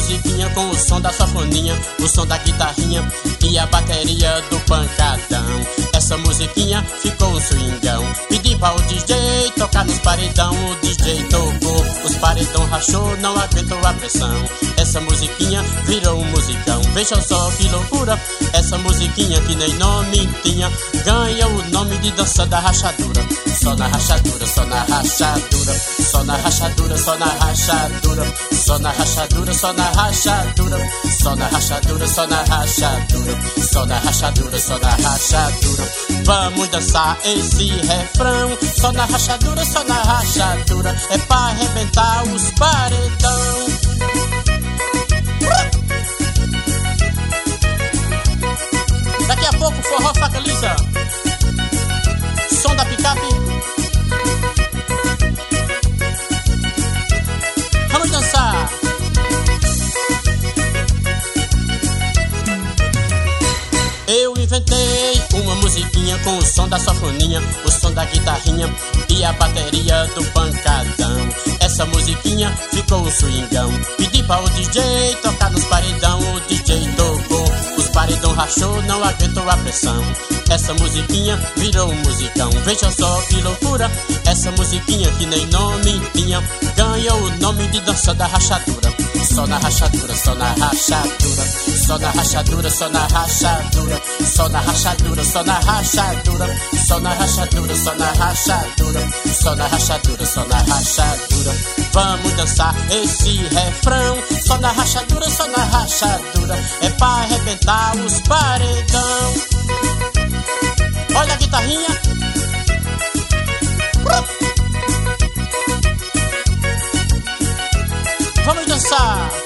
musiquinha com o som da sanfoninha, o som da guitarrinha e a bateria do pancadão. Essa musiquinha ficou um swingão. Pedi pra o DJ tocar nos paredão, o DJ tocou, os paredão rachou, não aguentou a pressão. Essa musiquinha virou um musicão. Veja só que loucura, essa musiquinha que nem nome tinha, ganha o nome de dança da rachadura. Só na rachadura, só na rachadura, só na rachadura, só na rachadura, só na rachadura, só na rachadura, só na rachadura, só na rachadura, só na rachadura, só na rachadura. Vamos dançar esse refrão. Só na rachadura, só na rachadura, é pra arrebentar os paredão. Daqui a pouco forró faca lisa, som da picape. Vamos dançar. Eu inventei uma musiquinha com o som da sanfoninha, o som da guitarrinha e a bateria do pancadão. Essa musiquinha ficou um swingão. Pedi pra o DJ tocar nos paredão, o DJ tocou, os paredão rachou, não aguentou a pressão. Essa musiquinha virou um musicão. Veja só que loucura, essa musiquinha que nem nome tinha, ganhou o nome de dança da rachadura. Só na rachadura, só na rachadura, só na rachadura, só na rachadura, só na rachadura, só na rachadura, só na rachadura, só na rachadura, só na rachadura, só na rachadura. Vamos dançar esse refrão. Só na rachadura, só na rachadura, é pra arrebentar os paredão. Olha a guitarrinha. Vamos dançar.